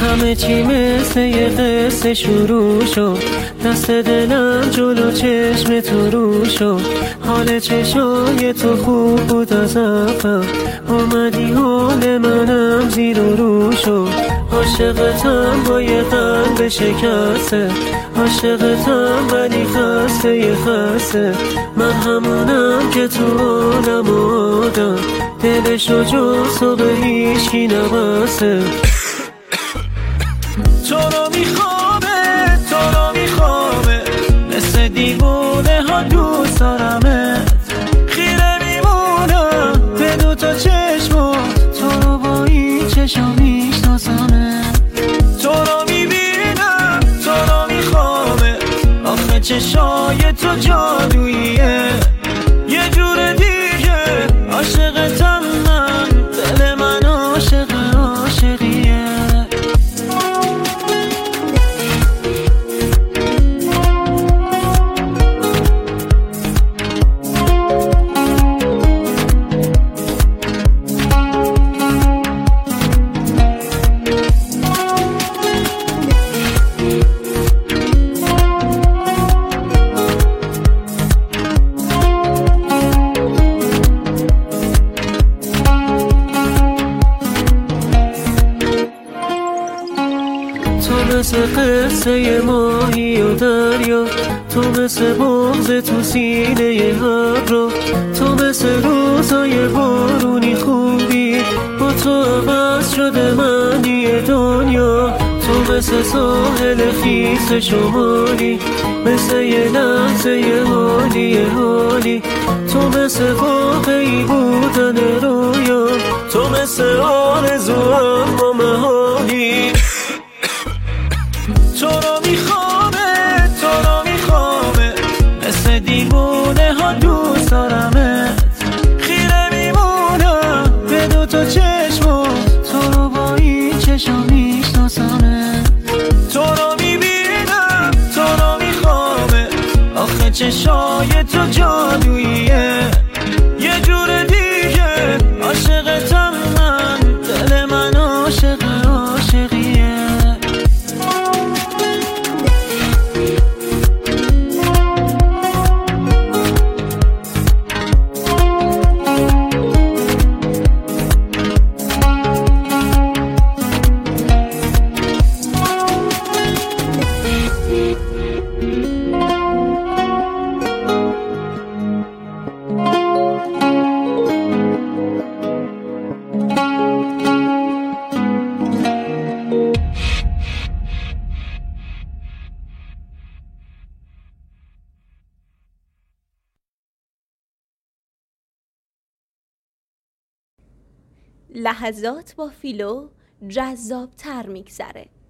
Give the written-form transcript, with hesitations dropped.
همه چی مثل یه قصه شروع شد، دست دلم جلو چشم تو رو شد. حال چشای تو خوب بود از اول، اومدی حال منم زیر و رو شد. عاشقتم با یه قلب شکسته، عاشقتم ولی خسته یه خسته. من همونم که تو عالم آدم، دلشو جز تو به هیچکی نبسته. تو رو میخوامه، تو رو میخوامه، مثل دیوونه ها دوست دارمت. خیره میمونم به دو تا چشمات، تو رو با این چشم میشناسمت. تو رو میبینم، تو رو میخوامه، آخه چشای تو جادوییه. یه جور دیگه عاشقتم من، دل من عاشق عاشقیه. تو مثل قصه ماهی و دریا، تو مثل بغض تو سینه ابرو، تو مثل روزای بارونی خوبی، با تو عوض شده معنی دنیا. تو مثل ساحل خیس شمالی، مثل یه لحظه یه حالی حالی. تو مثل واقعی بودن رویا، تو مثل آرزو اما محالی. تو رو میخوامه، تو رو میخوامه، مثل دیوونه ها دوست دارمت. خیره میمونم به دو تا چشمات، تو رو با این چشم میشناسمت. تو رو میبینم، تو رو میخوامه، آخه چشای تو جادوییه. یه جور دیگه عاشقتم من، دل من عاشق عاشقیه. لحظات با فیلو جذاب‌تر می‌گذره.